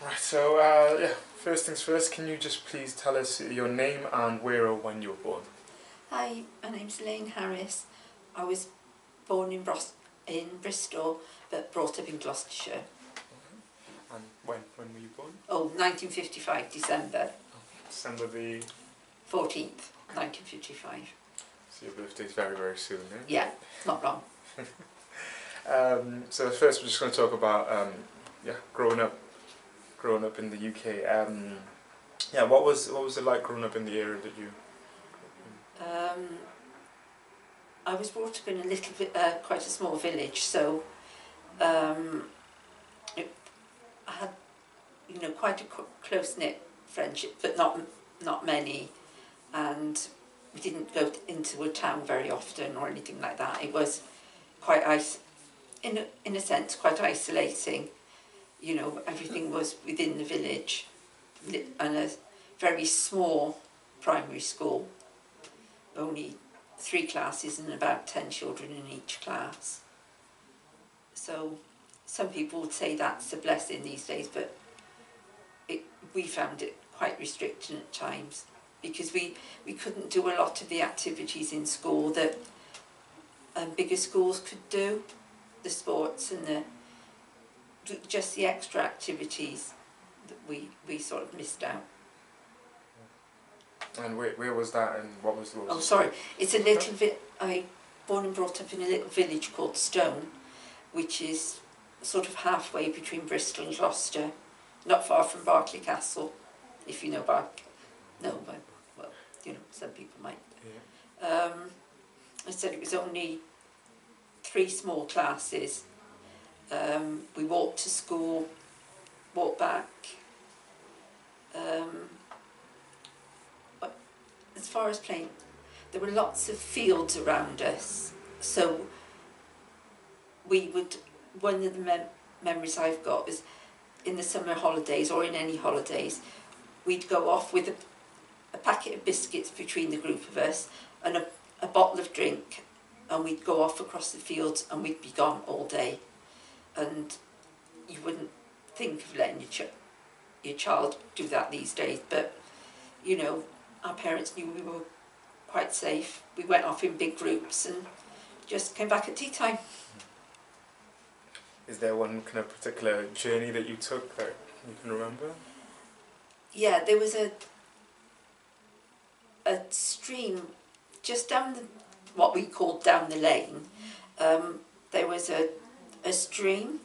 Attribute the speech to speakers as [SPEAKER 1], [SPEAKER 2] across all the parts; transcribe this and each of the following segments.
[SPEAKER 1] Right, so yeah, first things first, can you just please tell us your name and where or when you were born?
[SPEAKER 2] Hi, my name's Elaine Harris. I was born in Bristol, but brought up in Gloucestershire.
[SPEAKER 1] And when were you born?
[SPEAKER 2] Oh, 1955, December
[SPEAKER 1] December the...
[SPEAKER 2] 14th, 1955.
[SPEAKER 1] So your birthday's very, very soon, eh?
[SPEAKER 2] Yeah, not long.
[SPEAKER 1] So first we're just going to talk about yeah, growing up in the UK. Yeah, what was it like growing up in the area that you...
[SPEAKER 2] I was brought up in a little bit, quite a small village, so I had, quite a close-knit friendship, but not many, and we didn't go into a town very often or anything like that. It was quite in a sense quite isolating. Everything was within the village, and a very small primary school, only 3 classes and about 10 children in each class. So some people would say that's a blessing these days, but we found it quite restricting at times, because we couldn't do a lot of the activities in school that bigger schools could do, the sports and just the extra activities that we sort of missed out.
[SPEAKER 1] And where was that, and what was...
[SPEAKER 2] Oh, sorry, it's a little bit... I born and brought up in a little village called Stone, which is sort of halfway between Bristol and Gloucester, not far from Berkeley Castle, if you know Berkeley. No, but, well, some people might.
[SPEAKER 1] Yeah.
[SPEAKER 2] I said it was only 3 small classes. We walked to school, walked back. But as far as playing, there were lots of fields around us, so we would... One of the memories I've got is in the summer holidays, or in any holidays, we'd go off with a packet of biscuits between the group of us and a bottle of drink, and we'd go off across the fields and we'd be gone all day. And you wouldn't think of letting your child do that these days, but our parents knew we were quite safe. We went off in big groups and just came back at tea time.
[SPEAKER 1] Is there one kind of particular journey that you took that you can remember?
[SPEAKER 2] Yeah, there was a stream just down what we called down the lane. There was a stream,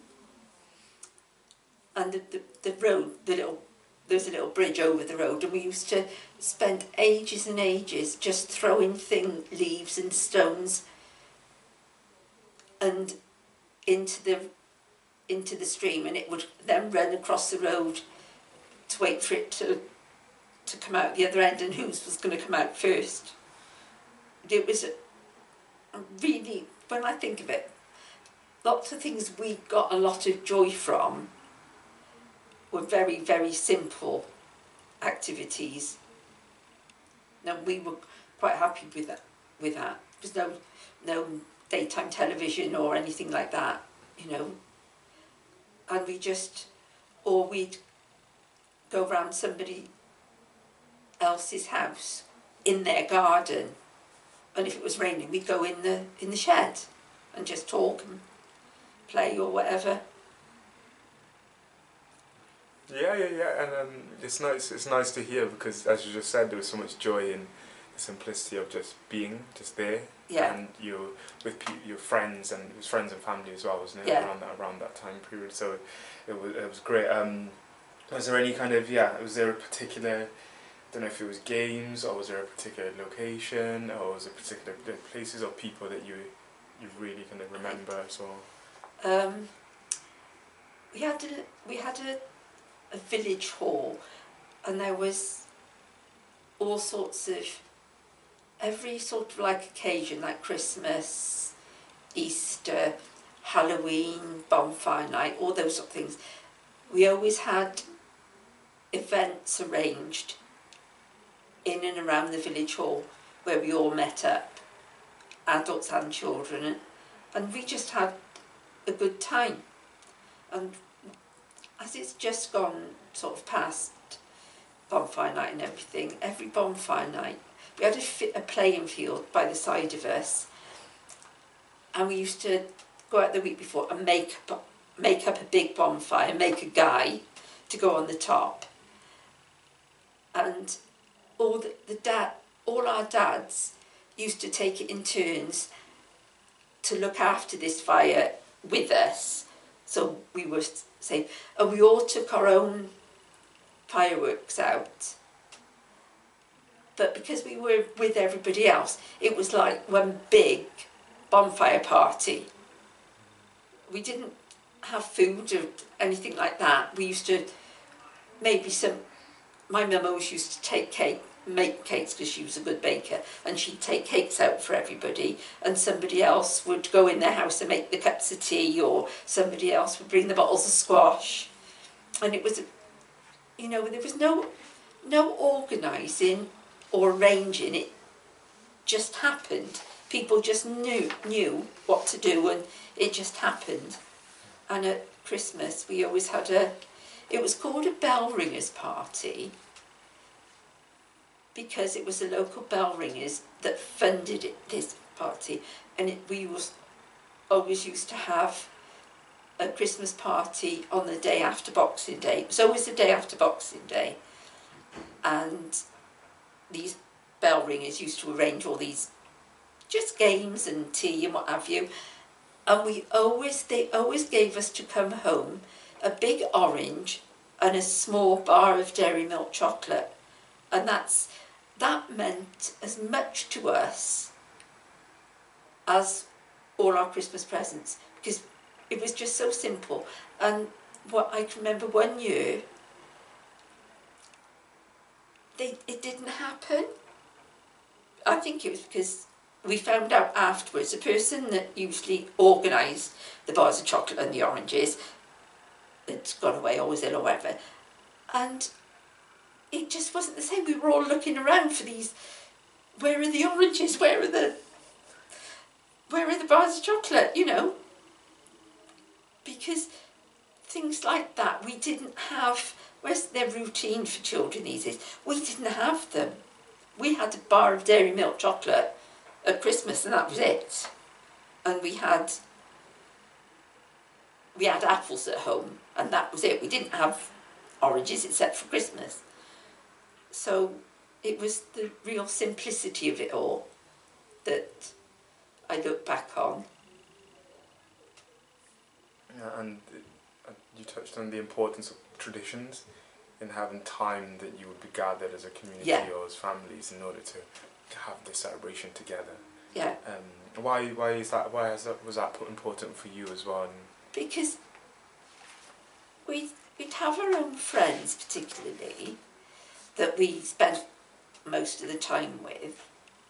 [SPEAKER 2] and the road, there was a little bridge over the road, and we used to spend ages and ages just throwing leaves and stones and into the stream, and it would then run across the road to wait for it to come out the other end, and whose was going to come out first. It was really, when I think of it, lots of things we got a lot of joy from were very, very simple activities. Now, we were quite happy with that. There was no daytime television or anything like that, and we'd go round somebody else's house in their garden, and if it was raining we'd go in the shed and just talk and play or whatever.
[SPEAKER 1] Yeah, and it's nice to hear, because as you just said, there was so much joy in the simplicity of just being there.
[SPEAKER 2] Yeah.
[SPEAKER 1] And you with your friends, and it was friends and family as well, wasn't it?
[SPEAKER 2] Yeah.
[SPEAKER 1] Around that time period, so it was great. Was there any kind of was there a particular, I don't know if it was games, or was there a particular location, or was it particular places or people that you really kind of remember as well?
[SPEAKER 2] We had a village hall, and there was all sorts of, every sort of like occasion, like Christmas, Easter, Halloween, bonfire night, all those sort of things. We always had events arranged in and around the village hall where we all met up, adults and children, and we just had a good time. And as it's just gone sort of past bonfire night and everything. Every bonfire night, we had a playing field by the side of us, and we used to go out the week before and make up a big bonfire, make a guy to go on the top. And all our dads used to take it in turns to look after this fire with us. So we were safe. And we all took our own fireworks out. But because we were with everybody else, it was like one big bonfire party. We didn't have food or anything like that. We used to, my mum always used to make cakes because she was a good baker, and she'd take cakes out for everybody, and somebody else would go in their house and make the cups of tea, or somebody else would bring the bottles of squash. And it was, there was no organising or arranging. It just happened. People just knew what to do, and it just happened. And at Christmas we always had it was called a bell ringers party, because it was the local bell ringers that funded this party, and we always used to have a Christmas party on the day after Boxing Day. It was always the day after Boxing Day, and these bell ringers used to arrange all these just games and tea and what have you, and they always gave us to come home a big orange and a small bar of Dairy Milk chocolate, and that meant as much to us as all our Christmas presents, because it was just so simple. And what I can remember one year, it didn't happen. I think it was because we found out afterwards the person that usually organised the bars of chocolate and the oranges had gone away or was ill or whatever, and it just wasn't the same. We were all looking around for these, where are the oranges, where are the bars of chocolate, because things like that we didn't have. Where's their routine for children these days? We didn't have them. We had a bar of Dairy Milk chocolate at Christmas, and that was it. And we had apples at home, and that was it. We didn't have oranges except for Christmas. So it was the real simplicity of it all that I look back on.
[SPEAKER 1] Yeah, and you touched on the importance of traditions in having time that you would be gathered as a community or as families in order to have this celebration together.
[SPEAKER 2] Yeah.
[SPEAKER 1] Why was that important for you as well?
[SPEAKER 2] Because we'd have our own friends, particularly, that we spent most of the time with.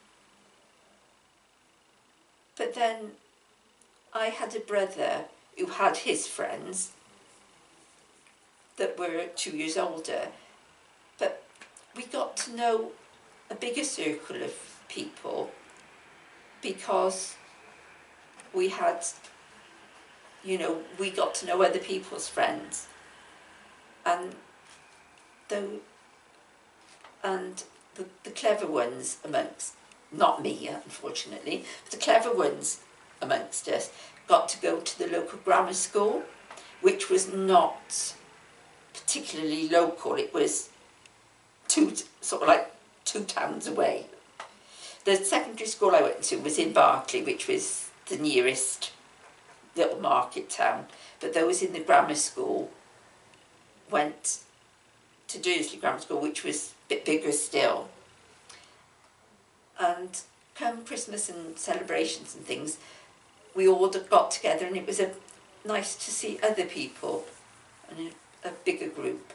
[SPEAKER 2] But then I had a brother who had his friends that were 2 years older, but we got to know a bigger circle of people because we had, we got to know other people's friends, and the clever ones amongst, not me unfortunately, but the clever ones amongst us got to go to the local grammar school, which was not particularly local. It was two towns away. The secondary school I went to was in Berkeley, which was the nearest little market town, but those in the grammar school went to Dursley Grammar School, which was a bit bigger still. And come Christmas and celebrations and things, we all got together, and it was nice to see other people and a bigger group.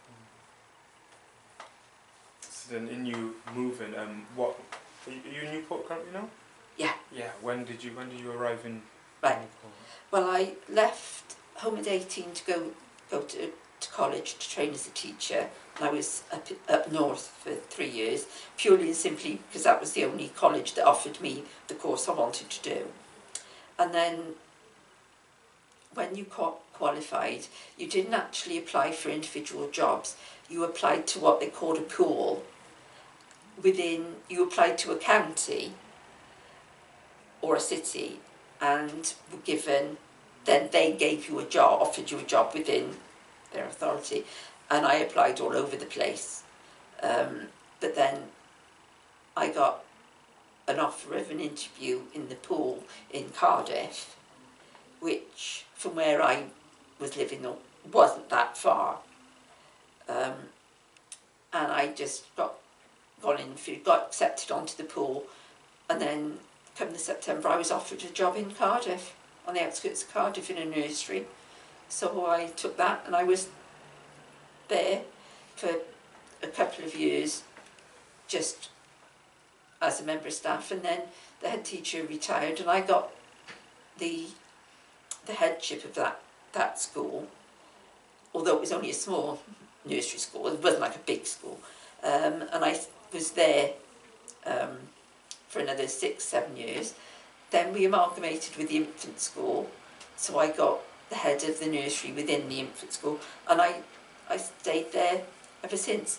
[SPEAKER 1] So then, in you moving, what are you in Newport currently now?
[SPEAKER 2] Yeah.
[SPEAKER 1] Yeah. When did you arrive in?
[SPEAKER 2] Right.
[SPEAKER 1] Newport?
[SPEAKER 2] Well, I left home at 18 to go to college to train as a teacher. I was up north for 3 years, purely and simply because that was the only college that offered me the course I wanted to do. And then when qualified, you didn't actually apply for individual jobs. You applied to what they called a pool. You applied to a county or a city and were given, then they gave you a job, offered you a job within their authority. And I applied all over the place. But then I got an offer of an interview in the pool in Cardiff, which from where I was living wasn't that far. And I just got accepted onto the pool, and then come the September I was offered a job in Cardiff, on the outskirts of Cardiff in a nursery. So I took that, and I was there for a couple of years just as a member of staff, and then the head teacher retired and I got the headship of that school, although it was only a small nursery school, it wasn't like a big school, and I was there for another 6-7 years. Then we amalgamated with the infant school, so I got the head of the nursery within the infant school, and I stayed there ever since.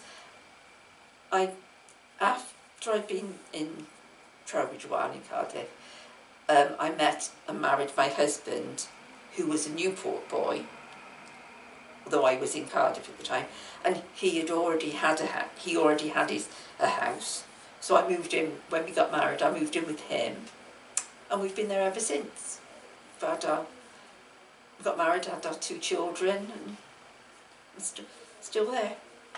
[SPEAKER 2] After I'd been in Trowbridge a while in Cardiff, I met and married my husband, who was a Newport boy, although I was in Cardiff at the time, and he already had a house. So I moved in, when we got married, I moved in with him, and we've been there ever since. We got married, had our 2 children, and I'm still there.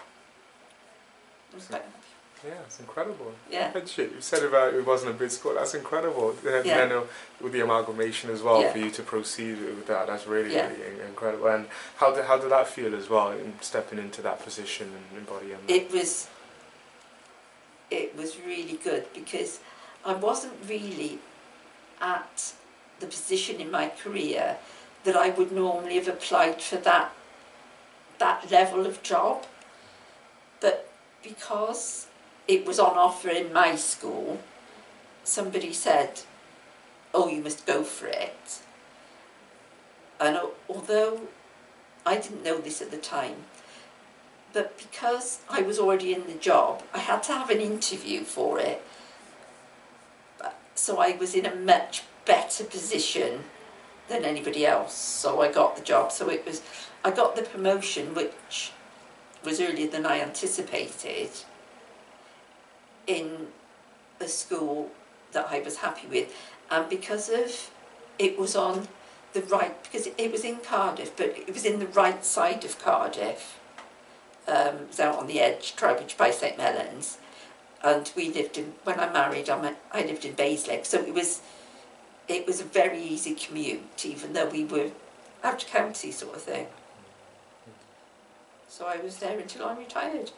[SPEAKER 1] Yeah, it's incredible.
[SPEAKER 2] Yeah.
[SPEAKER 1] Headship. You said about it wasn't a big school. That's incredible. And
[SPEAKER 2] yeah.
[SPEAKER 1] then with the amalgamation as well,
[SPEAKER 2] yeah.
[SPEAKER 1] for you to proceed with that, that's really,
[SPEAKER 2] yeah.
[SPEAKER 1] really incredible. And how did that feel as well, in stepping into that position and embodying that?
[SPEAKER 2] It was really good, because I wasn't really at the position in my career that I would normally have applied for that level of job, but because it was on offer in my school, somebody said, oh, you must go for it. And although I didn't know this at the time, but because I was already in the job, I had to have an interview for it. So I was in a much better position than anybody else, so I got the job. So I got the promotion, which was earlier than I anticipated, in a school that I was happy with, and because it was on the right, because it was in Cardiff, but it was in the right side of Cardiff. It was out on the edge, Trowbridge by St Mellons, and when I married, I lived in Basleigh, so it was a very easy commute, even though we were out of county sort of thing. So I was there until I retired.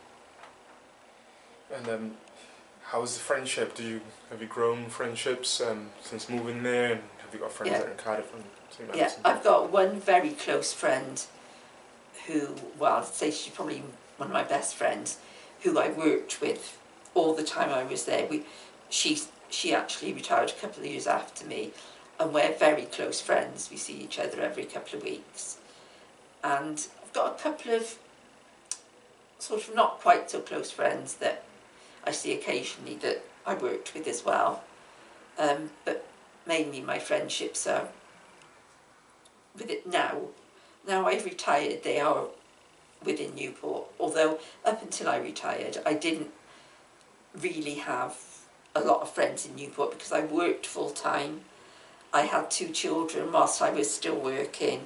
[SPEAKER 1] And how was the friendship? Have you grown friendships since moving there? And have you got friends that are in Cardiff and St Mellons?
[SPEAKER 2] Yeah, I've got one very close friend who, well, I'd say she's probably one of my best friends, who I worked with all the time I was there. She actually retired a couple of years after me, and we're very close friends. We see each other every couple of weeks. And I've got a couple of sort of not quite so close friends that I see occasionally that I worked with as well. But mainly my friendships are with it now. Now I've retired, they are within Newport, although up until I retired I didn't really have a lot of friends in Newport because I worked full time. I had 2 children whilst I was still working,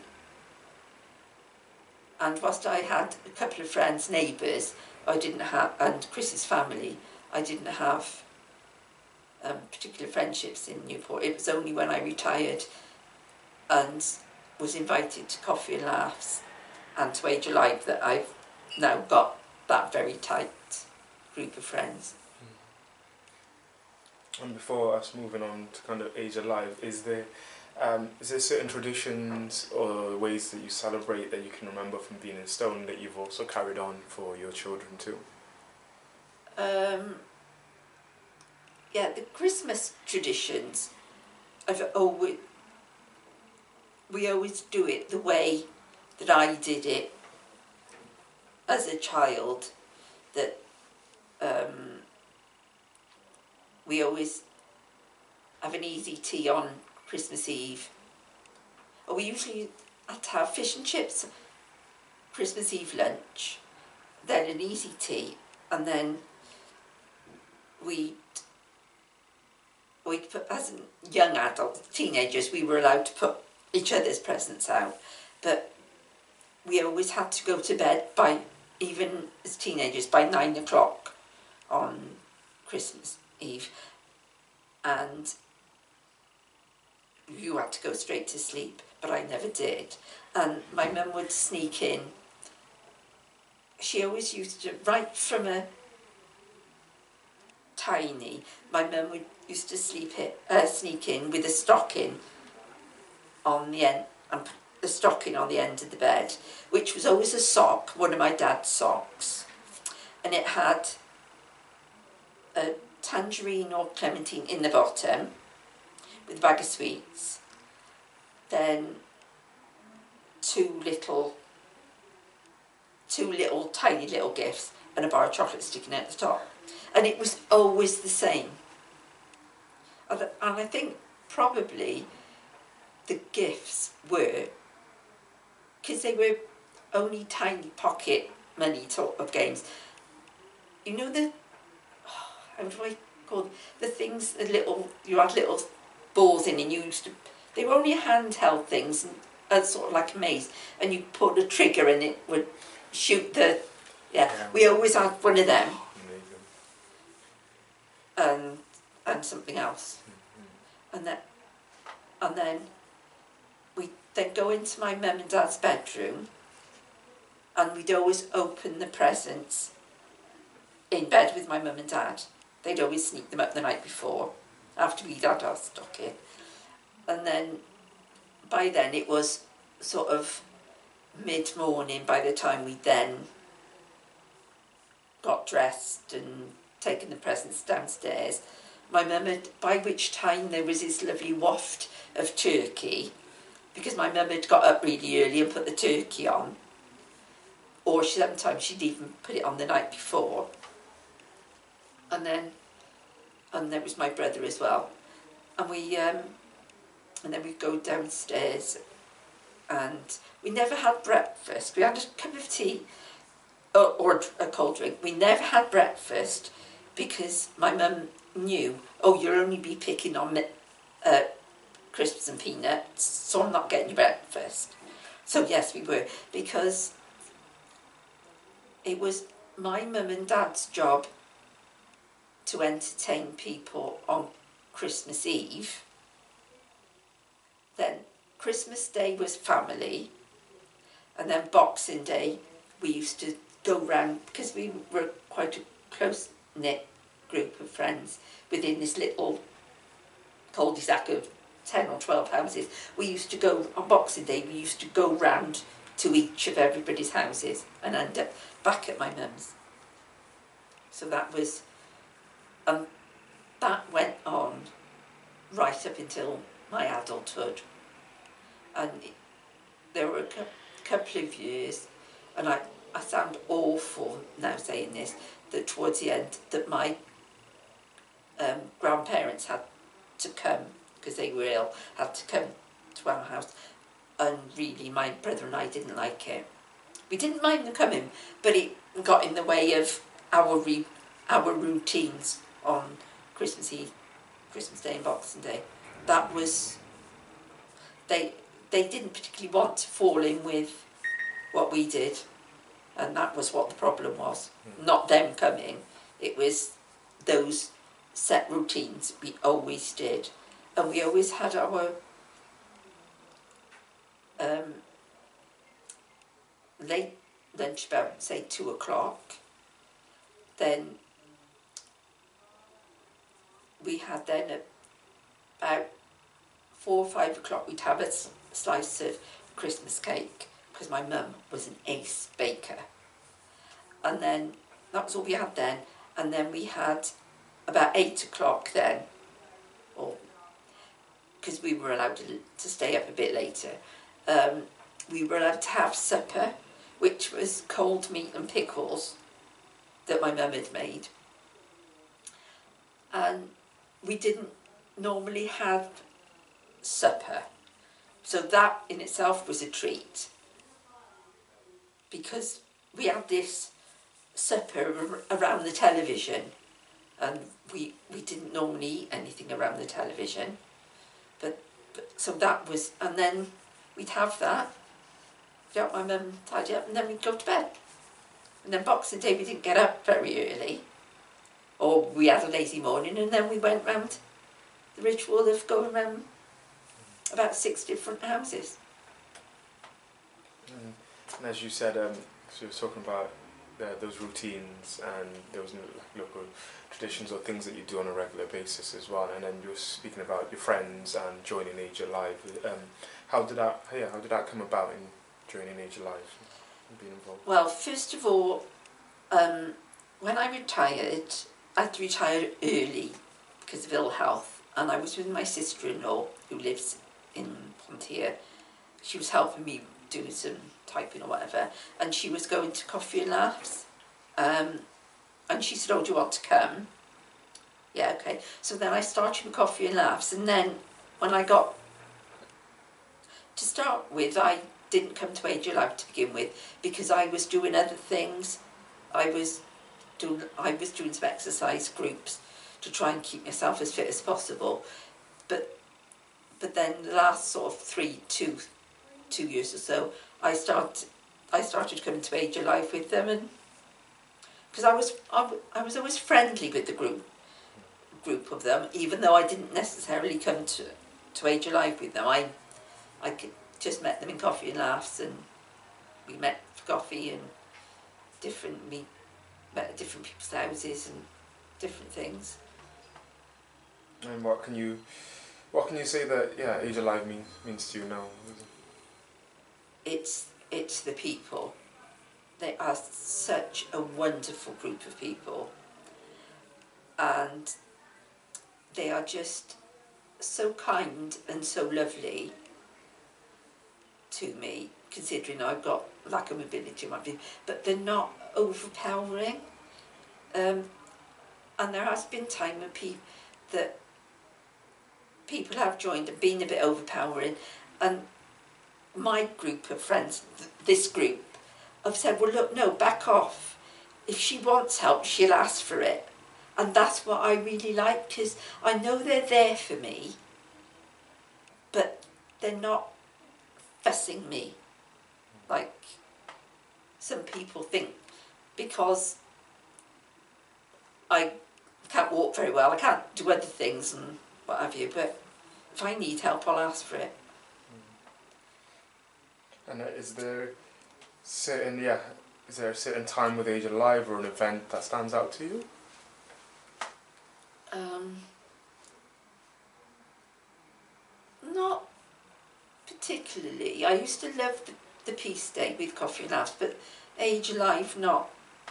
[SPEAKER 2] and whilst I had a couple of friends, neighbours, and Chris's family, I didn't have particular friendships in Newport. It was only when I retired and was invited to Coffee and Laughs and to Age Alive that I've now got that very tight group of friends.
[SPEAKER 1] And before us moving on to kind of Age Alive, is there certain traditions or ways that you celebrate that you can remember from being in Stone that you've also carried on for your children too?
[SPEAKER 2] Yeah, the Christmas traditions, we always do it the way that I did it as a child, that we always have an easy tea on Christmas Eve. Or we usually had to have fish and chips Christmas Eve lunch, then an easy tea, and then we'd put, as young adults, teenagers, we were allowed to put each other's presents out, but we always had to go to bed by, even as teenagers, by 9 o'clock on Christmas Eve, and you had to go straight to sleep, but I never did. And my mum would sneak in. She always used to, right from a tiny, my mum would used to sneak in with a stocking on the end, and put the stocking on the end of the bed, which was always a sock, one of my dad's socks, and it had a tangerine or clementine in the bottom with a bag of sweets, then two little tiny little gifts and a bar of chocolate sticking out the top, and it was always the same. And I think probably the gifts were, because they were only tiny pocket money sort of games, you know, the, how do I call them? The things, you had little balls in, and you used to, they were only handheld things, and sort of like a maze, and you pulled a trigger and it would shoot the, yeah. We always had one of them. And something else. And then we'd then go into my mum and dad's bedroom, and we'd always open the presents in bed with my mum and dad. They'd always sneak them up the night before, after we'd had our stocking. And then, by then it was sort of mid-morning by the time we then got dressed and taken the presents downstairs. My mum had, by which time there was this lovely waft of turkey, because my mum had got up really early and put the turkey on, or sometimes she'd even put it on the night before. And there was my brother as well, and then we'd go downstairs, and we never had breakfast. We had a cup of tea or a cold drink. We never had breakfast because my mum knew, oh, you'll only be picking on crisps and peanuts, so I'm not getting you breakfast. So yes, we were, because it was my mum and dad's job to entertain people on Christmas Eve. Then Christmas Day was family, and then Boxing Day we used to go round, because we were quite a close-knit group of friends within this little cul-de-sac of 10 or 12 houses. We used to go, on Boxing Day, we used to go round to each of everybody's houses and end up back at my mum's. So that was, that went on right up until my adulthood. And there were a couple of years, and I sound awful now saying this, that towards the end that my grandparents had to come, because they were ill, had to come to our house, and really my brother and I didn't like it. We didn't mind them coming, but it got in the way of our routines on Christmas Eve, Christmas Day and Boxing Day. That was, they didn't particularly want to fall in with what we did, and that was what the problem was. Not them coming, it was those set routines we always did. And we always had our late lunch about, say, 2 o'clock. Then we had then at about 4 or 5 o'clock we'd have a slice of Christmas cake, because my mum was an ace baker. And then that was all we had then. And then we had about 8 o'clock then, or because we were allowed to stay up a bit later, we were allowed to have supper, which was cold meat and pickles that my mum had made. And we didn't normally have supper. So that in itself was a treat, because we had this supper around the television, and we didn't normally eat anything around the television. But so that was, and then we'd have that, help my mum tidy up, and then we'd go to bed. And then Boxing Day we didn't get up very early, or we had a lazy morning, and then we went round the ritual of going round about 6 different houses.
[SPEAKER 1] And as you said, so you were talking about those routines, and there was local traditions or things that you do on a regular basis as well. And then you were speaking about your friends and joining Age Alive. How did that come about in joining Age Alive and being involved?
[SPEAKER 2] Well, first of all, when I retired, I had to retire early because of ill health, and I was with my sister-in-law who lives in Pontier. She was helping me do some typing or whatever, and she was going to Coffee and Laughs, and she said, "Oh, do you want to come?" Yeah, okay. So then I started with Coffee and Laughs, and then when I got to start with, I didn't come to Age Alive to begin with because I was doing other things. I was doing some exercise groups to try and keep myself as fit as possible, but then the last sort of two years or so, I started coming to Age Alive with them, and because I was always friendly with the group of them, even though I didn't necessarily come to Age Alive with them. I just met them in Coffee and Laughs, and we met for coffee and we met at different people's houses and different things.
[SPEAKER 1] And what can you say that Age Alive means to you now?
[SPEAKER 2] It's the people. They are such a wonderful group of people, and they are just so kind and so lovely to me, considering I've got lack of mobility, but they're not overpowering. And there has been time when people have joined and been a bit overpowering, and my group of friends, this group, have said, well look, no, back off. If she wants help, she'll ask for it. And that's what I really like, because I know they're there for me, but they're not fussing me like some people think, because I can't walk very well, I can't do other things and what have you, but if I need help, I'll ask for it.
[SPEAKER 1] And is there a certain time with Age Alive or an event that stands out to you?
[SPEAKER 2] Not particularly. I used to love the Peace Day with Coffee and Laughs, but Age Alive not.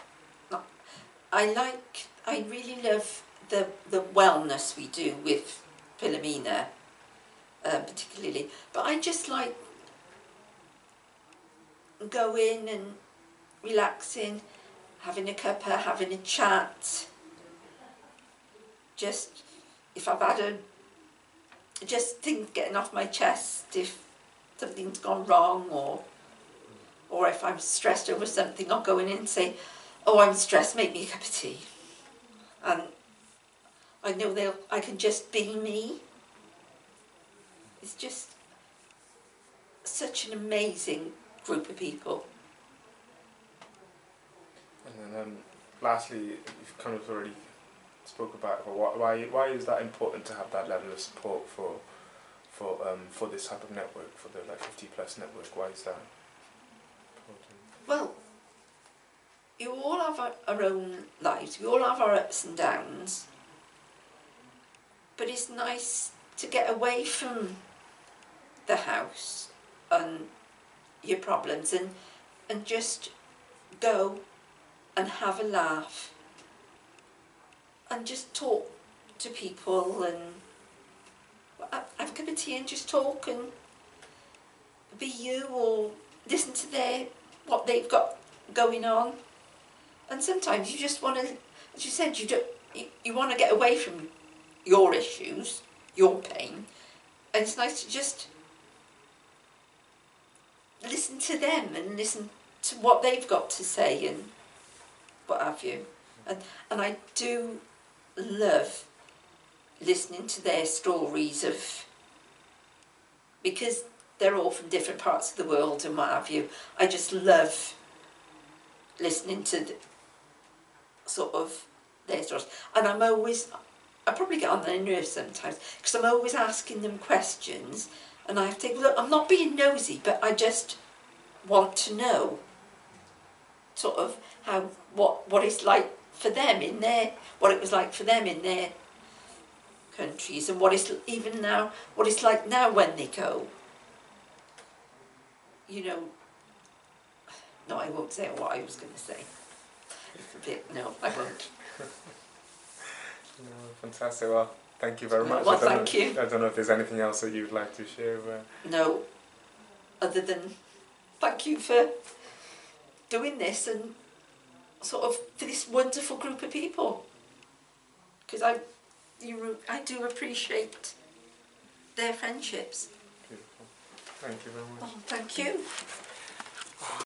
[SPEAKER 2] I really love the wellness we do with Philomena, particularly. But I just like going and relaxing, having a cuppa, having a chat. Just if I've had just things getting off my chest if something's gone wrong, or if I'm stressed over something, I'll go in and say, "Oh, I'm stressed, make me a cup of tea." And I know I can just be me. It's just such an amazing group of people.
[SPEAKER 1] And then lastly, you've kind of already spoke about why is that important to have that level of support for this type of network, for the 50+ network? Why is that important?
[SPEAKER 2] Well, you all have our own lives, we all have our ups and downs, but it's nice to get away from the house and your problems and just go and have a laugh and just talk to people and have a cup of tea and just talk and be you, or listen to what they've got going on. And sometimes you just want to, as you said, you want to get away from your issues, your pain, and it's nice to just listen to them and listen to what they've got to say and what have you. And I do love listening to their stories because they're all from different parts of the world and what have you. I just love listening to sort of their stories. And I probably get on their nerves sometimes because I'm always asking them questions and I have to think, look, I'm not being nosy, but I just want to know sort of what it's like for them what it was like for them in their countries, and what it's like now when they go. You know, no, I won't say what I was going to say. No, I won't.
[SPEAKER 1] No, fantastic. Well, thank you very much.
[SPEAKER 2] Well, thank you.
[SPEAKER 1] I don't know if there's anything else that you'd like to share.
[SPEAKER 2] No, other than thank you for doing this and sort of for this wonderful group of people. Because I do appreciate their friendships.
[SPEAKER 1] Beautiful. Thank you very much.
[SPEAKER 2] Oh, thank you.